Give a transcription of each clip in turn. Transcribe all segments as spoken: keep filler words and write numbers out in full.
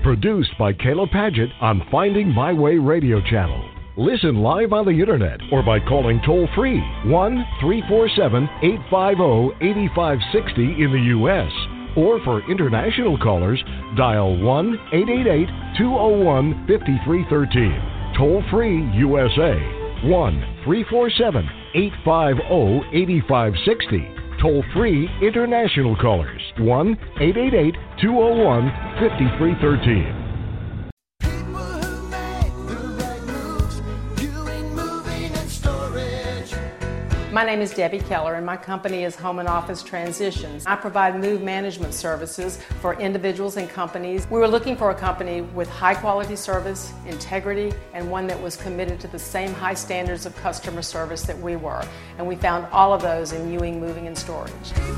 Produced by Kayla Padgett on Finding My Way Radio Channel. Listen live on the internet or by calling toll-free one three four seven, eight five zero, eight five six zero in the U S Or for international callers, dial one eight eight eight, two zero one, five three one three. Toll-free U S A, one three four seven, eight five zero, eight five six zero. Toll-free international callers, one eight eight eight, two zero one, five three one three. My name is Debbie Keller, and my company is Home and Office Transitions. I provide move management services for individuals and companies. We were looking for a company with high quality service, integrity, and one that was committed to the same high standards of customer service that we were. And we found all of those in Ewing Moving and Storage.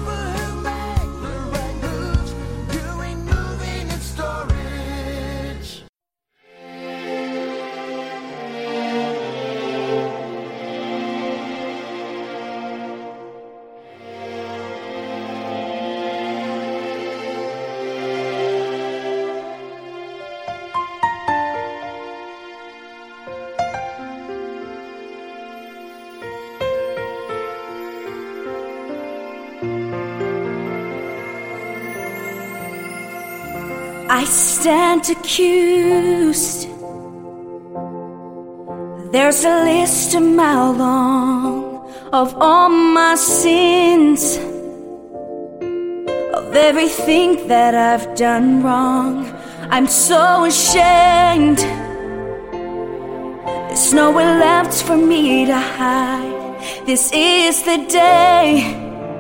I stand accused. There's a list a mile long of all my sins, of everything that I've done wrong. I'm so ashamed. There's nowhere left for me to hide. This is the day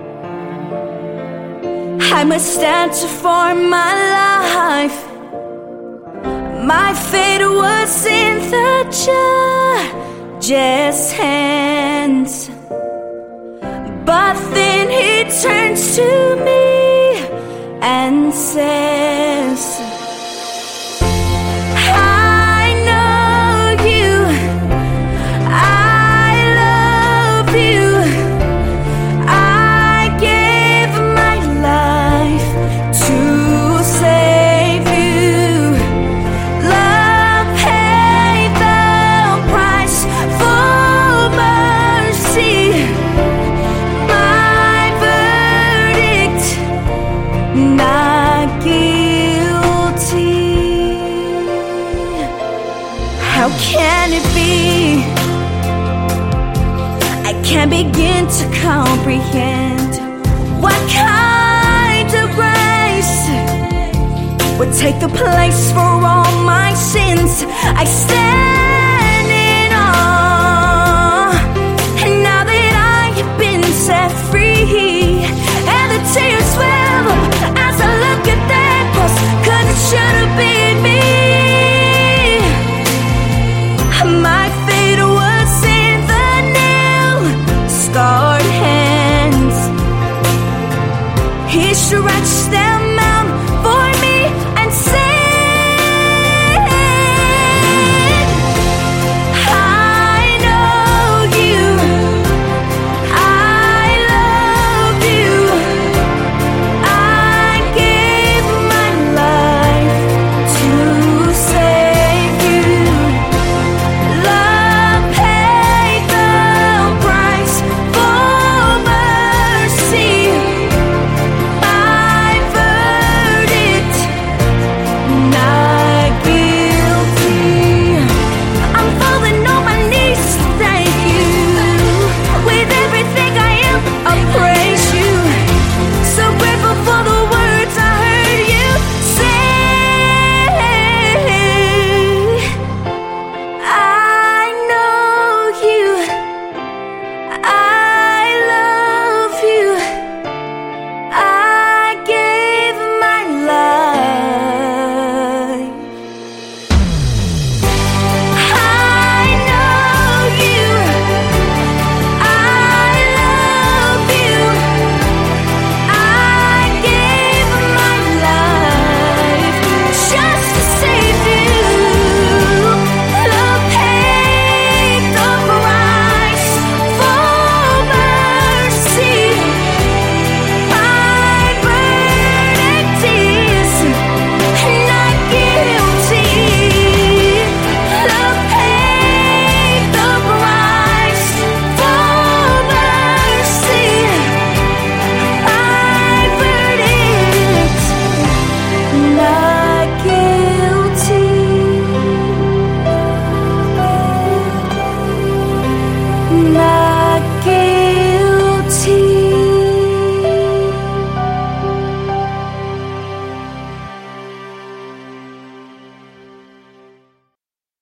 I must answer for my life. My fate was in the judge's hands, but then he turns to me and says, I know you, I love you, I gave my life to save you. Love paid the price for mercy. My verdict, not guilty. How can it be? I can't begin to comprehend what kind of grace would take the place for all my sins. I stand in awe, and now that I have been set free, and the tears well up as I look at that cross, 'cause it should have been me. My fate was in the nail-scarred hands. He stretched them out for me and said,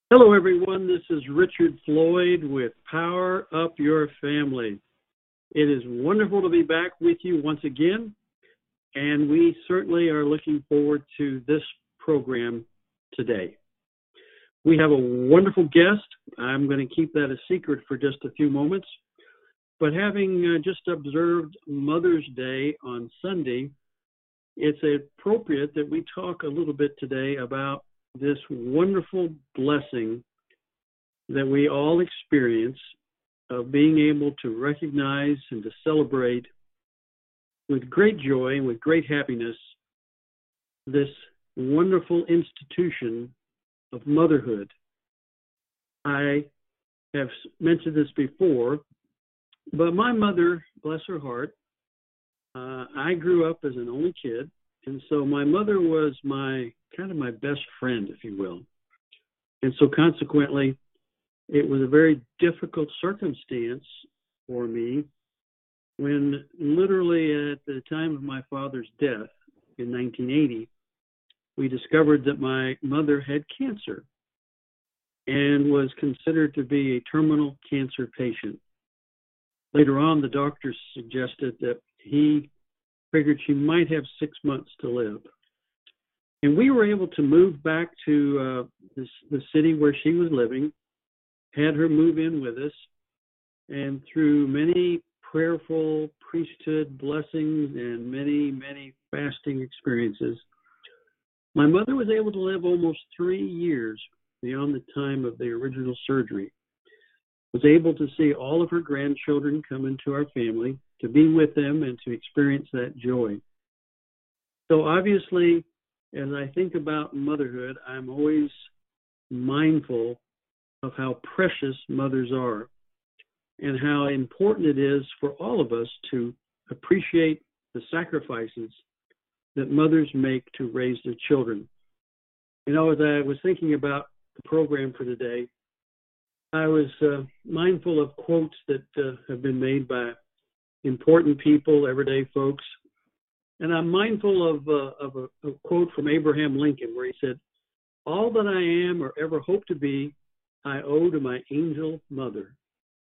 Hello, everyone. This is Richard Floyd with Power Up Your Family. It is wonderful to be back with you once again, and we certainly are looking forward to this program today. We have a wonderful guest. I'm going to keep that a secret for just a few moments, but having uh, just observed Mother's Day on Sunday, it's appropriate that we talk a little bit today about this wonderful blessing that we all experience of being able to recognize and to celebrate with great joy and with great happiness this wonderful institution of motherhood. I have mentioned this before, but my mother, bless her heart, uh, I grew up as an only kid, and so my mother was my kind of my best friend, if you will. And so consequently, it was a very difficult circumstance for me when literally at the time of my father's death in nineteen eighty, we discovered that my mother had cancer and was considered to be a terminal cancer patient. Later on, the doctors suggested that he figured she might have six months to live. And we were able to move back to uh, this, the city where she was living, had her move in with us, and through many prayerful priesthood blessings and many, many fasting experiences, my mother was able to live almost three years beyond the time of the original surgery, was able to see all of her grandchildren come into our family, to be with them and to experience that joy. So obviously, as I think about motherhood, I'm always mindful of how precious mothers are and how important it is for all of us to appreciate the sacrifices that mothers make to raise their children. You know, as I was thinking about the program for today, I was uh, mindful of quotes that uh, have been made by important people, everyday folks. And I'm mindful of, uh, of a, a quote from Abraham Lincoln where he said, "All that I am or ever hope to be, I owe to my angel mother."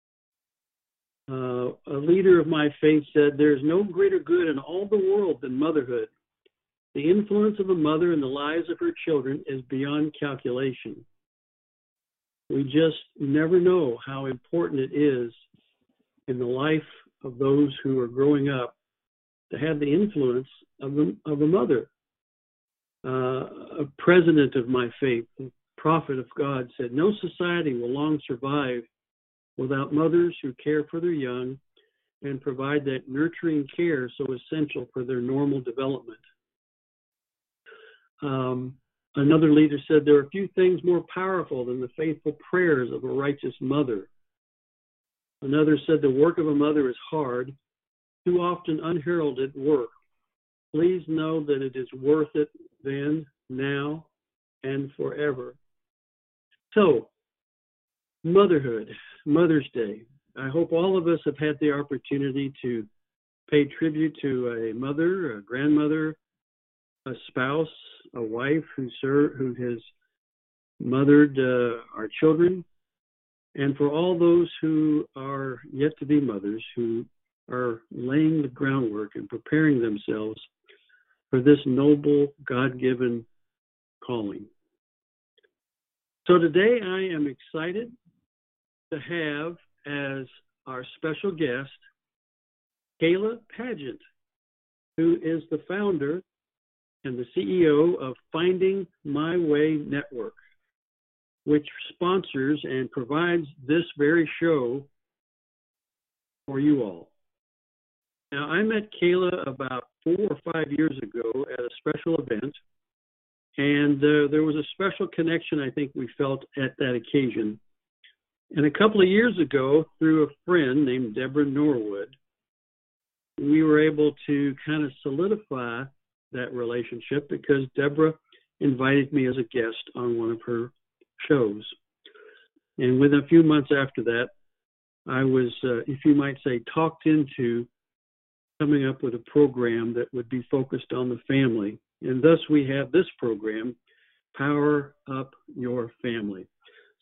Uh, a leader of my faith said, "There is no greater good in all the world than motherhood. The influence of a mother in the lives of her children is beyond calculation." We just never know how important it is in the life of those who are growing up to have the influence of a, of a mother. Uh, a president of my faith, the prophet of God, said, "No society will long survive without mothers who care for their young and provide that nurturing care so essential for their normal development." Um, another leader said, "There are few things more powerful than the faithful prayers of a righteous mother." Another said, "The work of a mother is hard, too often unheralded work. Please know that it is worth it then, now, and forever." So, motherhood, Mother's Day. I hope all of us have had the opportunity to pay tribute to a mother, a grandmother, a spouse, a wife who serve, who has mothered uh, our children, and for all those who are yet to be mothers, who are laying the groundwork and preparing themselves for this noble God-given calling. So today I am excited to have as our special guest Kayla Padgett, who is the founder and the C E O of Finding My Way Network, which sponsors and provides this very show for you all. Now, I met Kayla about four or five years ago at a special event, and uh, there was a special connection I think we felt at that occasion. And a couple of years ago, through a friend named Deborah Norwood, we were able to kind of solidify that relationship because Deborah invited me as a guest on one of her shows. And within a few months after that, I was, uh, if you might say, talked into coming up with a program that would be focused on the family. And thus we have this program, Power Up Your Family.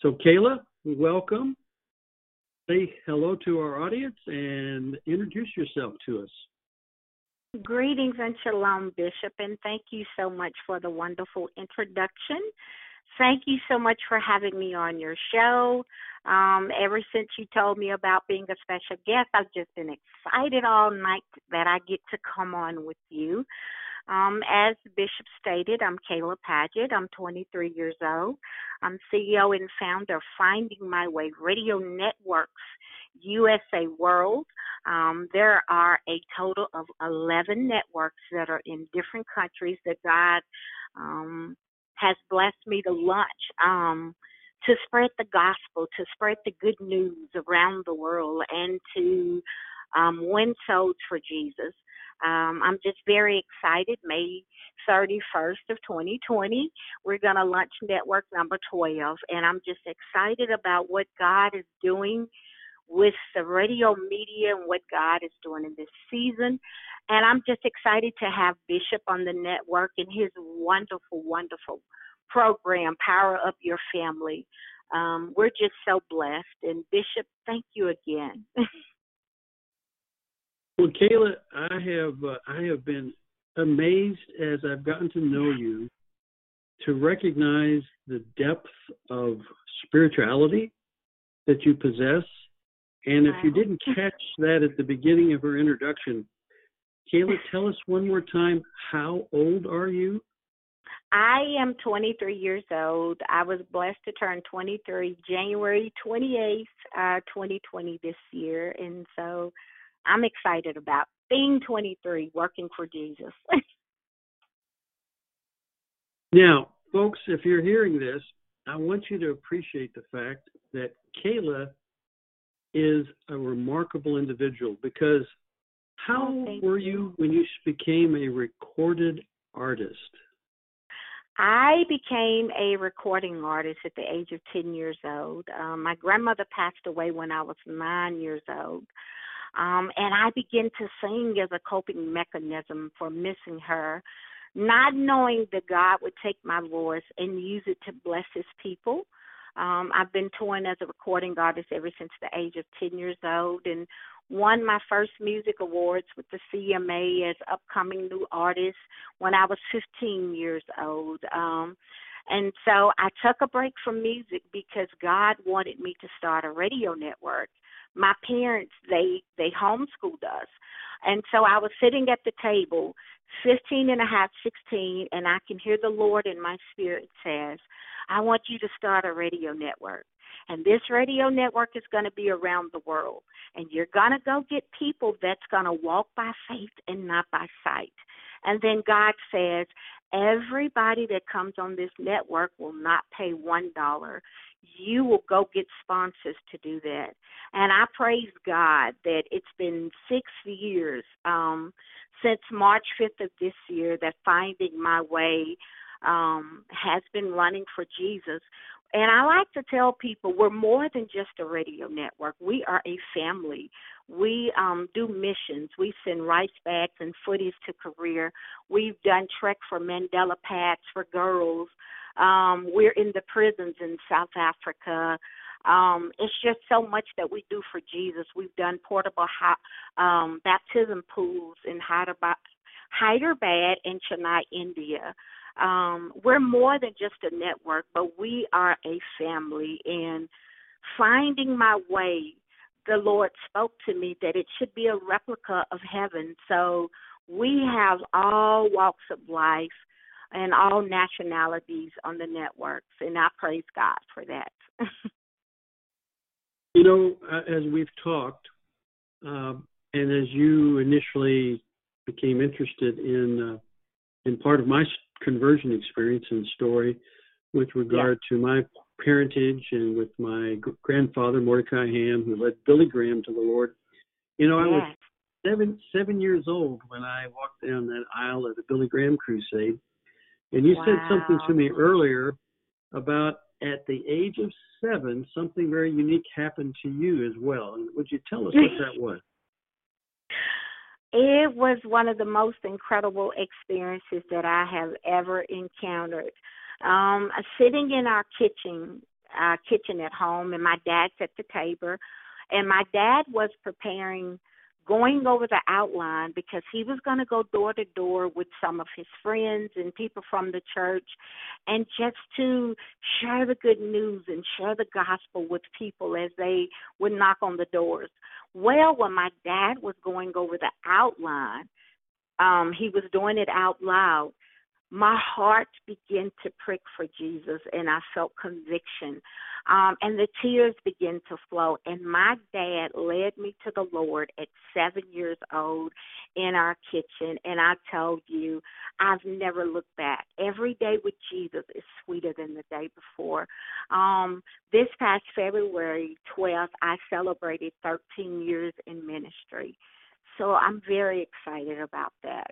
So, Kayla, welcome. Say hello to our audience and introduce yourself to us. Greetings and shalom, Bishop, and thank you so much for the wonderful introduction. Thank you so much for having me on your show. Um, ever since you told me about being a special guest, I've just been excited all night that I get to come on with you. Um, as Bishop stated, I'm Kayla Paget. I'm twenty-three years old. I'm C E O and founder of Finding My Way Radio Networks U S A World. Um, there are a total of eleven networks that are in different countries that God um, has blessed me to launch um, to spread the gospel, to spread the good news around the world, and to um, win souls for Jesus. Um, I'm just very excited. May thirty-first of twenty twenty, we're going to launch network number twelve, and I'm just excited about what God is doing with the radio media and what God is doing in this season. And I'm just excited to have Bishop on the network and his wonderful, wonderful program, Power Up Your Family. Um, we're just so blessed. And Bishop, thank you again. Well, Kayla, I have uh, I have been amazed as I've gotten to know you to recognize the depth of spirituality that you possess. And if you didn't catch that at the beginning of her introduction, Kayla, tell us one more time, how old are you? I am twenty-three years old. I was blessed to turn twenty-three January twenty-eighth, uh, twenty twenty this year. And so I'm excited about being twenty-three, working for Jesus. Now, folks, if you're hearing this, I want you to appreciate the fact that Kayla is a remarkable individual, because how oh, were you. you when you became a recorded artist? I became a recording artist at the age of ten years old. Um, my grandmother passed away when I was nine years old. Um, and I began to sing as a coping mechanism for missing her, not knowing that God would take my voice and use it to bless his people. Um, I've been touring as a recording artist ever since the age of ten years old, and won my first music awards with the C M A as upcoming new artist when I was fifteen years old. Um, and so I took a break from music because God wanted me to start a radio network. My parents, they, they homeschooled us. And so I was sitting at the table, fifteen and a half, sixteen, and I can hear the Lord in my spirit says, I want you to start a radio network. And this radio network is going to be around the world. And you're going to go get people that's going to walk by faith and not by sight. And then God says, everybody that comes on this network will not pay one dollar. You will go get sponsors to do that. And I praise God that it's been six years um, since March fifth of this year that Finding My Way um, has been running for Jesus. And I like to tell people we're more than just a radio network. We are a family. We um, do missions. We send rice bags and footies to Korea. We've done Trek for Mandela pads for girls. Um, we're in the prisons in South Africa. Um, it's just so much that we do for Jesus. We've done portable ha- um, baptism pools in Hyderabad, Hyderabad and Chennai, India. Um, we're more than just a network, but we are a family. And Finding My Way, the Lord spoke to me that it should be a replica of heaven. So we have all walks of life and all nationalities on the networks, and I praise God for that. You know, as we've talked, uh, and as you initially became interested in uh, in part of my conversion experience and story with regard yeah. to my parentage and with my grandfather, Mordecai Ham, who led Billy Graham to the Lord. You know, I yeah. was seven seven years old when I walked down that aisle at the Billy Graham crusade. And you wow. said something to me earlier about at the age of seven, something very unique happened to you as well. And would you tell us what that was? It was one of the most incredible experiences that I have ever encountered. Um, sitting in our kitchen uh, kitchen at home, and my dad's at the table. And my dad was preparing, going over the outline because he was going to go door to door with some of his friends and people from the church and just to share the good news and share the gospel with people as they would knock on the doors. Well, when my dad was going over the outline, um, he was doing it out loud. My heart began to prick for Jesus, and I felt conviction. Um, and the tears began to flow. And my dad led me to the Lord at seven years old in our kitchen. And I told you, I've never looked back. Every day with Jesus is sweeter than the day before. Um, this past February twelfth, I celebrated thirteen years in ministry. So I'm very excited about that.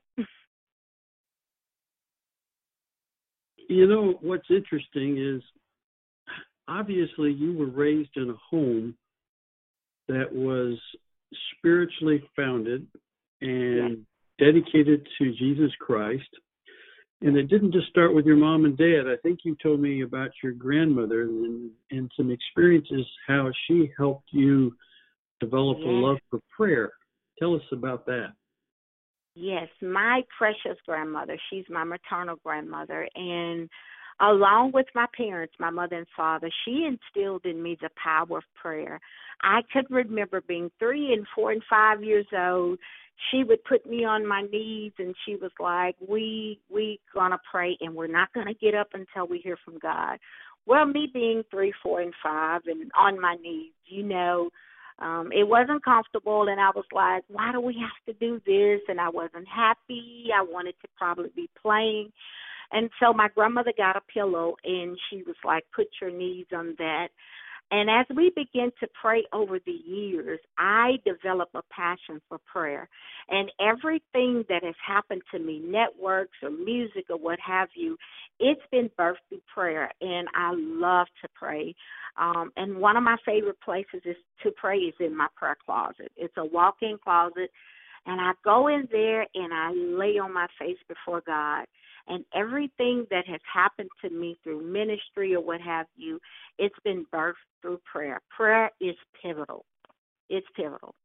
You know, what's interesting is obviously you were raised in a home that was spiritually founded and yes. dedicated to Jesus Christ. And it didn't just start with your mom and dad. I think you told me about your grandmother and, and some experiences, how she helped you develop yes. a love for prayer. Tell us about that. Yes, my precious grandmother, she's my maternal grandmother, and along with my parents, my mother and father, she instilled in me the power of prayer. I could remember being three and four and five years old. She would put me on my knees, and she was like, we we gonna pray, and we're not gonna get up until we hear from God. Well, me being three, four, and five, and on my knees, you know, Um, it wasn't comfortable, and I was like, why do we have to do this? And I wasn't happy. I wanted to probably be playing. And so my grandmother got a pillow, and she was like, put your knees on that. And as we began to pray over the years, I developed a passion for prayer. And everything that has happened to me, networks or music or what have you, it's been birthed through prayer, and I love to pray. Um, and one of my favorite places is to pray is in my prayer closet. It's a walk-in closet, and I go in there and I lay on my face before God. And everything that has happened to me through ministry or what have you, it's been birthed through prayer. Prayer is pivotal. It's pivotal.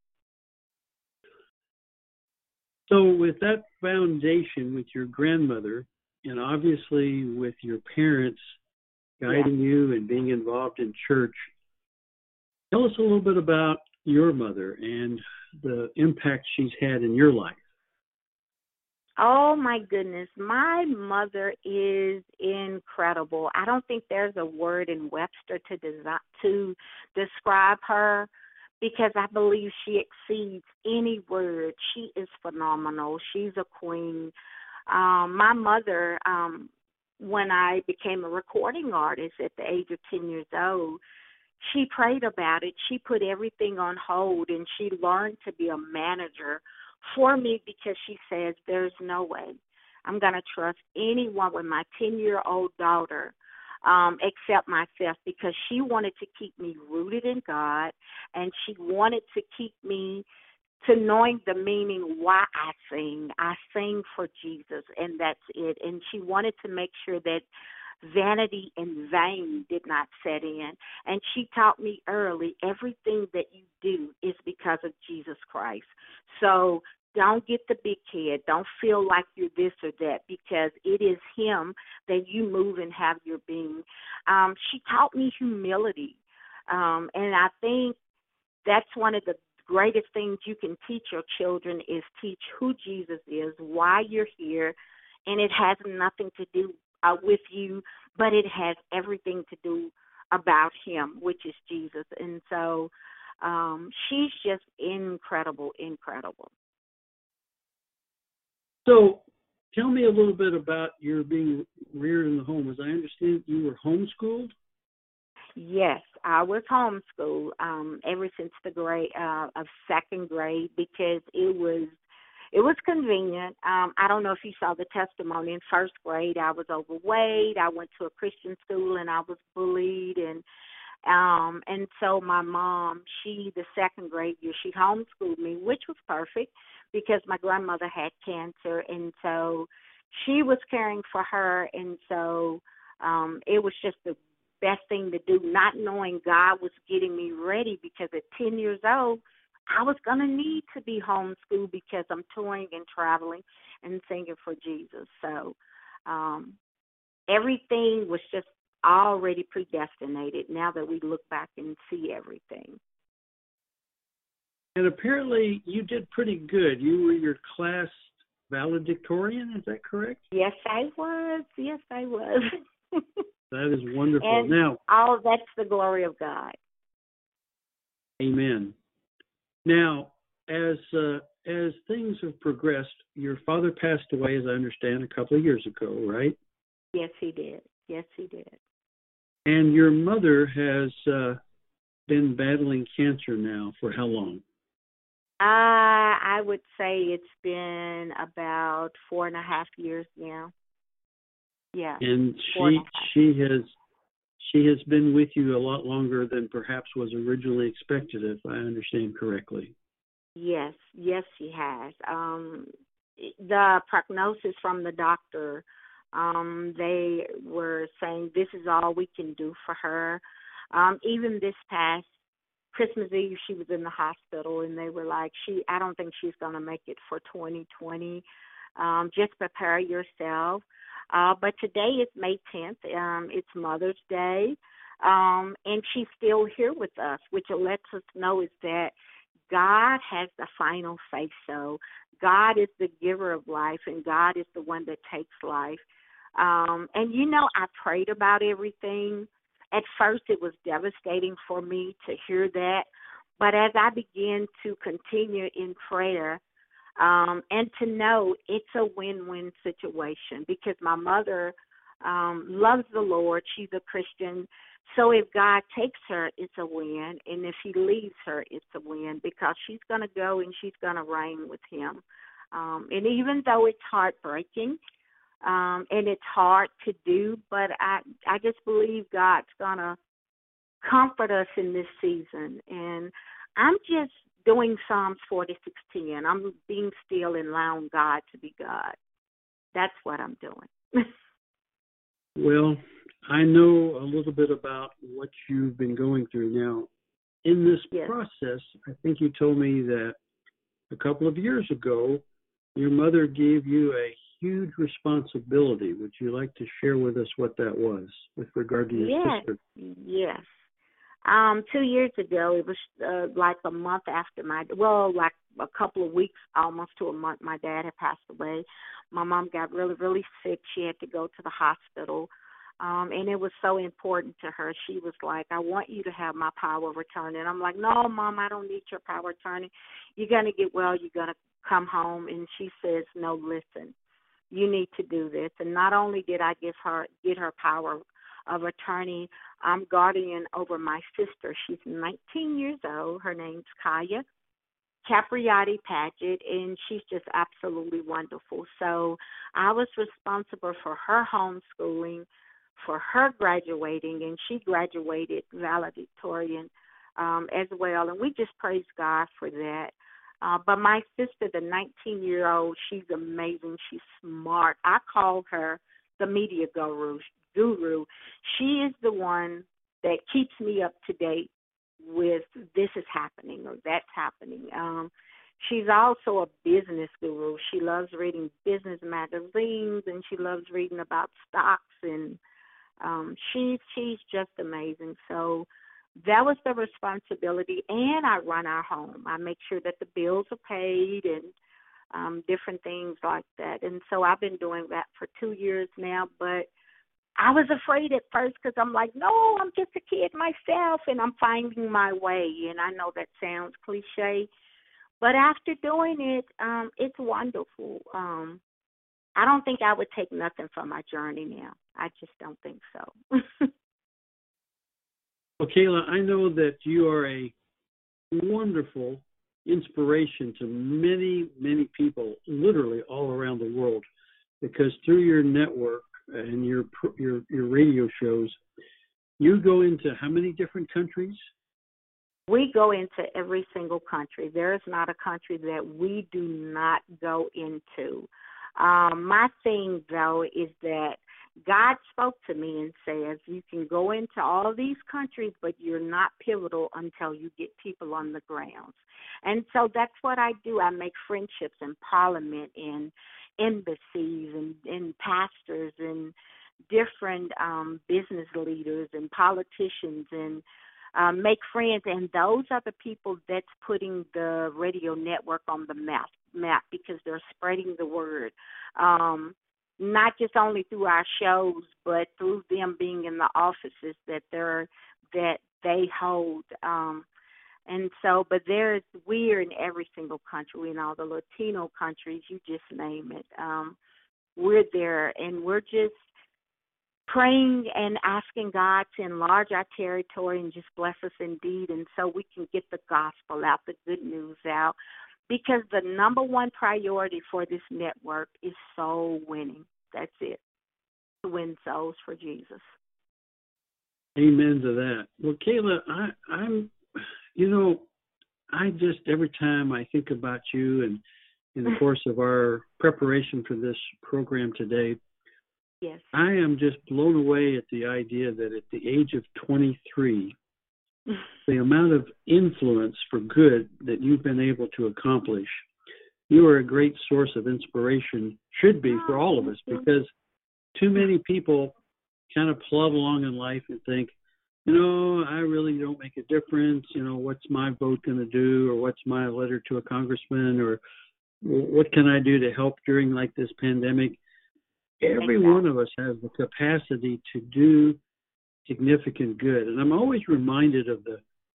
So with that foundation with your grandmother, and obviously with your parents guiding yeah. you and being involved in church, tell us a little bit about your mother and the impact she's had in your life. Oh, my goodness. My mother is incredible. I don't think there's a word in Webster to, desi- to describe her because I believe she exceeds any word. She is phenomenal. She's a queen. Um, my mother, um, when I became a recording artist at the age of ten years old, she prayed about it. She put everything on hold, and she learned to be a manager for me because she says there's no way I'm going to trust anyone with my ten-year-old daughter um, except myself, because she wanted to keep me rooted in God, and she wanted to keep me to knowing the meaning why I sing. I sing for Jesus, and that's it. And she wanted to make sure that vanity and vain did not set in. And she taught me early, everything that you do is because of Jesus Christ. So don't get the big head. Don't feel like you're this or that, because it is him that you move and have your being. Um, she taught me humility. Um, and I think that's one of the greatest things you can teach your children is teach who Jesus is, why you're here, and it has nothing to do uh, with you, but it has everything to do about him, which is Jesus. And so um, she's just incredible, incredible. So tell me a little bit about your being reared in the home. As I understand, you were homeschooled? Yes, I was homeschooled um, ever since the grade uh, of second grade because it was it was convenient. Um, I don't know if you saw the testimony. In first grade, I was overweight. I went to a Christian school and I was bullied, and um, and so my mom, she the second grade year, she homeschooled me, which was perfect because my grandmother had cancer, and so she was caring for her, and so um, it was just a best thing to do, not knowing God was getting me ready, because at ten years old, I was going to need to be homeschooled because I'm touring and traveling and singing for Jesus. So um, everything was just already predestinated now that we look back and see everything. And apparently you did pretty good. You were your class valedictorian, is that correct? Yes, I was. Yes, I was. That is wonderful. And now, all that's the glory of God. Amen. Now, as uh, as things have progressed, your father passed away, as I understand, a couple of years ago, right? Yes, he did. Yes, he did. And your mother has uh, been battling cancer now for how long? Uh, I would say it's been about four and a half years now. Yeah. And four and she a half. she has she has been with you a lot longer than perhaps was originally expected, if I understand correctly. Yes, yes, she has. Um, the prognosis from the doctor, um, they were saying this is all we can do for her. Um, even this past Christmas Eve, she was in the hospital, and they were like, "She, I don't think she's going to make it for twenty twenty. Um, just prepare yourself." Uh, but today is May tenth. Um, it's Mother's Day, um, and she's still here with us, which lets us know is that God has the final say-so. God is the giver of life, and God is the one that takes life. Um, and, you know, I prayed about everything. At first, it was devastating for me to hear that. But as I began to continue in prayer um, and to know it's a win-win situation, because my mother um, loves the Lord. She's a Christian. So if God takes her, it's a win. And if he leaves her, it's a win, because she's going to go and she's going to reign with him. Um, and even though it's heartbreaking, Um, and it's hard to do, but I I just believe God's going to comfort us in this season. And I'm just doing Psalms forty-six ten. I'm being still and allowing God to be God. That's what I'm doing. Well, I know a little bit about what you've been going through now. In this Yes. process, I think you told me that a couple of years ago, your mother gave you a huge responsibility. Would you like to share with us what that was with regard to your Yes, sister? yes. Um, two years ago, it was uh, like a month after my, well, like a couple of weeks, almost to a month, my dad had passed away. My mom got really, really sick. She had to go to the hospital, um, and it was so important to her. She was like, I want you to have my power of attorney. And I'm like, no, Mom, I don't need your power of attorney. You're going to get well. You're going to come home. And she says, no, listen. You need to do this. And not only did I give her get her power of attorney, I'm guardian over my sister. She's nineteen years old. Her name's Kaya Capriati Paget, and she's just absolutely wonderful. So I was responsible for her homeschooling, for her graduating, and she graduated valedictorian um, as well. And we just praise God for that. Uh, but my sister, the nineteen-year-old, she's amazing. She's smart. I call her the media guru. Guru. She is the one that keeps me up to date with this is happening or that's happening. Um, she's also a business guru. She loves reading business magazines, and she loves reading about stocks, and um, she, she's just amazing. So that was the responsibility, and I run our home. I make sure that the bills are paid and um, different things like that. And so I've been doing that for two years now, but I was afraid at first because I'm like, no, I'm just a kid myself, and I'm finding my way. And I know that sounds cliche, but after doing it, um, it's wonderful. Um, I don't think I would take nothing from my journey now. I just don't think so. Well, Kayla, I know that you are a wonderful inspiration to many, many people, literally all around the world, because through your network and your your your radio shows, you go into how many different countries? We go into every single country. There is not a country that we do not go into. Um, my thing, though, is that God spoke to me and says, you can go into all these countries, but you're not pivotal until you get people on the ground. And so that's what I do. I make friendships in Parliament, in embassies, and, and pastors, and different um, business leaders and politicians, and um, make friends. And those are the people that's putting the radio network on the map, map because they're spreading the word. Um Not just only through our shows, but through them being in the offices that they're that they hold. Um, and so, but there's we're in every single country. We're in all the Latino countries, you just name it. Um, we're there, and we're just praying and asking God to enlarge our territory and just bless us indeed, and so we can get the gospel out, the good news out. Because the number one priority for this network is soul winning. That's it. To win souls for Jesus. Amen to that. Well, Kayla, I, I'm, you know, I just, every time I think about you and in the course of our preparation for this program today, yes, I am just blown away at the idea that at the age of twenty-three, the amount of influence for good that you've been able to accomplish. You are a great source of inspiration, should be for all of us, because too many people kind of plod along in life and think, you know, I really don't make a difference. You know, what's my vote going to do, or what's my letter to a congressman, or what can I do to help during like this pandemic? Every exactly. one of us has the capacity to do significant good. And I'm always reminded of the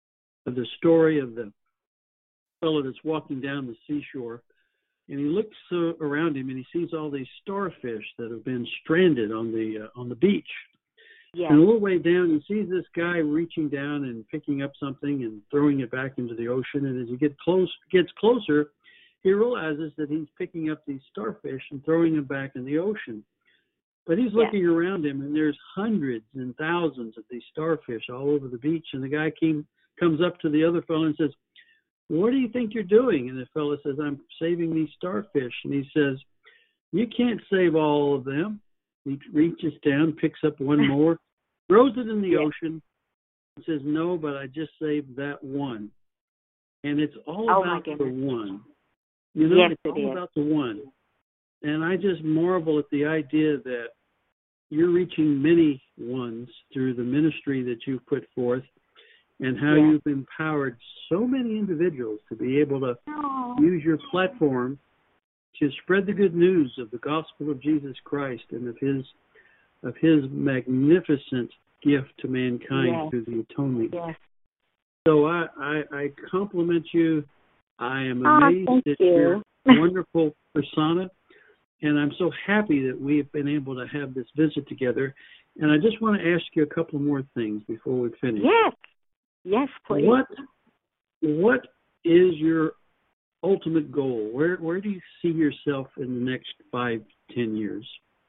of the story of the fellow that's walking down the seashore, and he looks uh, around him and he sees all these starfish that have been stranded on the uh, on the beach. Yes. And a little way down, he sees this guy reaching down and picking up something and throwing it back into the ocean. And as he gets close, gets closer, he realizes that he's picking up these starfish and throwing them back in the ocean. But he's looking yes. around him, and there's hundreds and thousands of these starfish all over the beach. And the guy came, comes up to the other fellow and says, "What do you think you're doing?" And the fellow says, "I'm saving these starfish." And he says, "You can't save all of them." He reaches down, picks up one more, throws it in the yes. ocean, and says, "No, but I just saved that one." And it's all oh about my the one. You know, yes, it's it all is. about the one. And I just marvel at the idea that you're reaching many ones through the ministry that you've put forth, and how yeah. you've empowered so many individuals to be able to Aww. use your platform to spread the good news of the gospel of Jesus Christ and of his of his magnificent gift to mankind yes. through the atonement. Yes. So I, I, I compliment you. I am Oh, amazed thank at you. your wonderful persona. And I'm so happy that we've been able to have this visit together. And I just want to ask you a couple more things before we finish. Yes. Yes, please. What What is your ultimate goal? Where Where do you see yourself in the next five, ten years?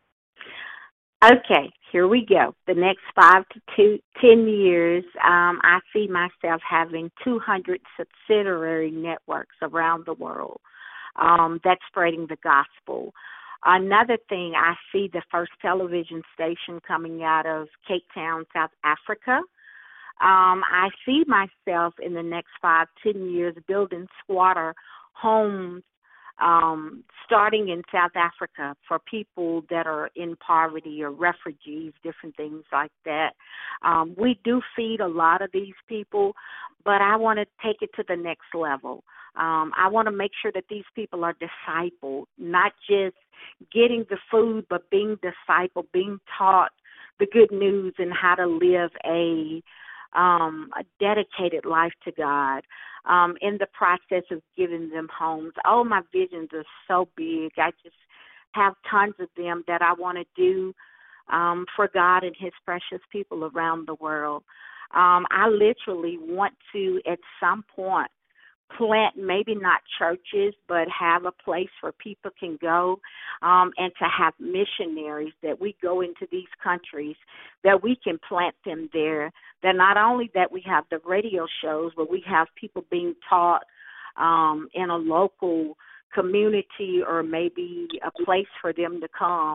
Okay, here we go. The next five to two, ten years, um, I see myself having two hundred subsidiary networks around the world um, that's spreading the gospel. Another thing, I see the first television station coming out of Cape Town, South Africa. Um, I see myself in the next five, ten years building squatter homes, um, starting in South Africa for people that are in poverty or refugees, different things like that. Um, we do feed a lot of these people, but I want to take it to the next level. Um, I want to make sure that these people are discipled, not just getting the food, but being discipled, being taught the good news and how to live a, um, a dedicated life to God um, in the process of giving them homes. Oh, my visions are so big. I just have tons of them that I want to do um, for God and his precious people around the world. Um, I literally want to, at some point, plant maybe not churches, but have a place where people can go um, and to have missionaries that we go into these countries, that we can plant them there, that not only that we have the radio shows, but we have people being taught um, in a local community or maybe a place for them to come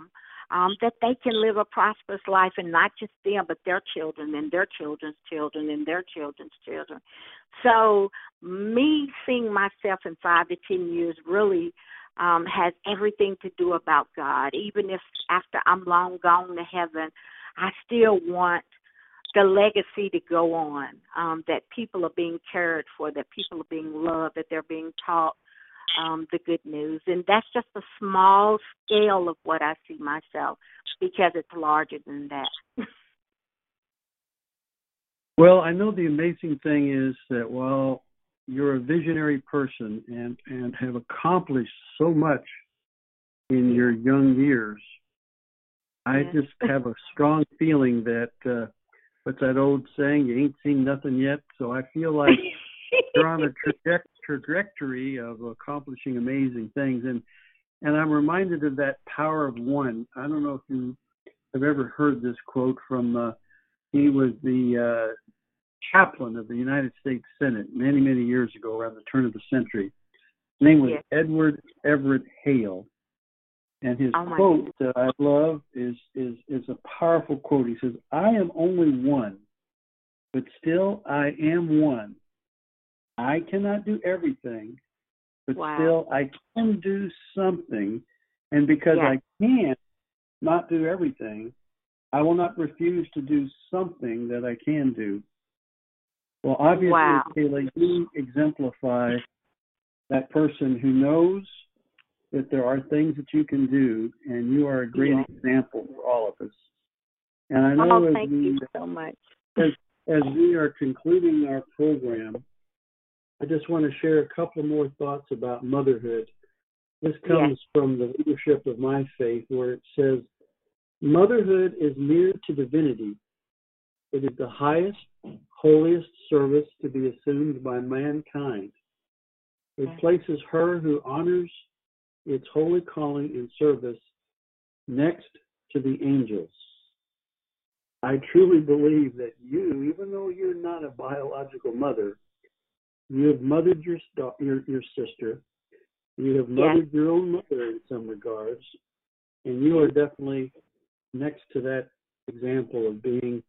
um, that they can live a prosperous life, and not just them, but their children and their children's children and their children's children. So me seeing myself in five to ten years really um, has everything to do about God. Even if after I'm long gone to heaven, I still want the legacy to go on, um, that people are being cared for, that people are being loved, that they're being taught um, the good news. And that's just a small scale of what I see myself, because it's larger than that. Well, I know the amazing thing is that while you're a visionary person and, and have accomplished so much in your young years, I yes. just have a strong feeling that, uh, what's that old saying, you ain't seen nothing yet? So I feel like you're on a traje- trajectory of accomplishing amazing things. And, and I'm reminded of that power of one. I don't know if you have ever heard this quote from, uh, he was the uh, chaplain of the United States Senate many, many years ago, around the turn of the century. His name was yes. Edward Everett Hale. And his oh quote goodness. that I love is, is, is a powerful quote. He says, I am only one, but still I am one. I cannot do everything, but wow. still I can do something. And because yes. I can not do everything, I will not refuse to do something that I can do. Well, obviously, wow. Kayla, you exemplify that person who knows that there are things that you can do, and you are a great yes. example for all of us. And I know oh, as thank we, you so much. As, as we are concluding our program, I just want to share a couple more thoughts about motherhood. This comes yes. from the leadership of my faith, where it says, motherhood is near to divinity. It is the highest, holiest service to be assumed by mankind. It yes. places her who honors its holy calling and service next to the angels. I truly believe that you, even though you're not a biological mother, you have mothered your your, your sister, you have mothered yes. your own mother in some regards, and you are definitely next to that example of being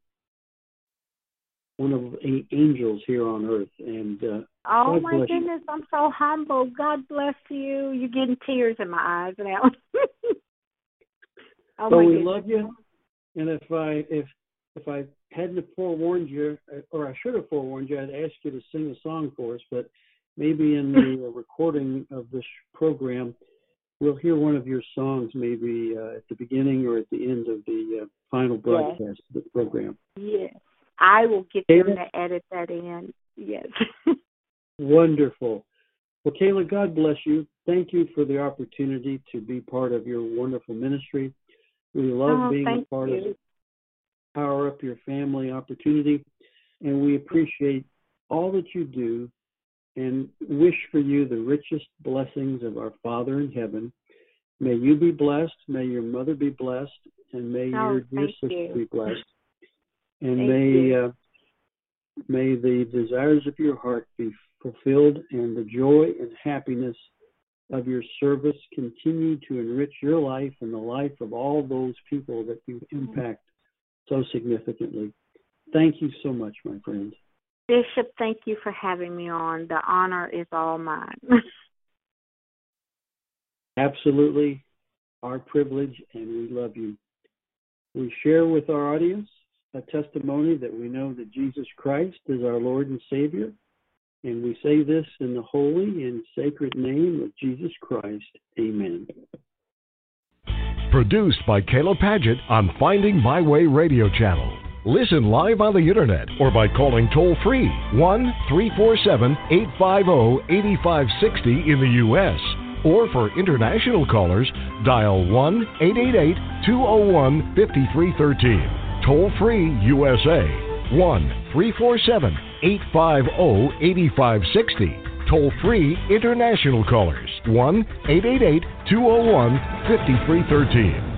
one of the angels here on earth. And uh, oh God my bless goodness, you. I'm so humble. God bless you. You're getting tears in my eyes now. oh so my we goodness. love you. And if I if if I hadn't forewarned you, or I should have forewarned you, I'd ask you to sing a song for us. But maybe in the recording of this program, we'll hear one of your songs, maybe uh, at the beginning or at the end of the uh, final broadcast yes. of the program. Yes. I will get them to edit that in. Yes. Wonderful. Well, Kayla, God bless you. Thank you for the opportunity to be part of your wonderful ministry. We love oh, being a part you. of Power Up Your Family opportunity, and we appreciate all that you do and wish for you the richest blessings of our Father in heaven. May you be blessed. May your mother be blessed, and may oh, your dear sister you. be blessed. And thank may uh, may the desires of your heart be fulfilled, and the joy and happiness of your service continue to enrich your life and the life of all those people that you impact so significantly. Thank you so much, my friend. Bishop, thank you for having me on. The honor is all mine. Absolutely our privilege, and we love you. We share with our audience a testimony that we know that Jesus Christ is our Lord and Savior, and we say this in the holy and sacred name of Jesus Christ. Amen. Produced by Kayla Paget on Finding My Way Radio Channel. Listen live on the internet or by calling toll-free one three four seven, eight five zero, eight five six zero in the U S Or for international callers, dial one eight eight eight, two zero one, five three one three. Toll-free U S A, one three four seven, eight five zero, eight five six zero. Toll-free international callers, one eight eight eight, two zero one, five three one three.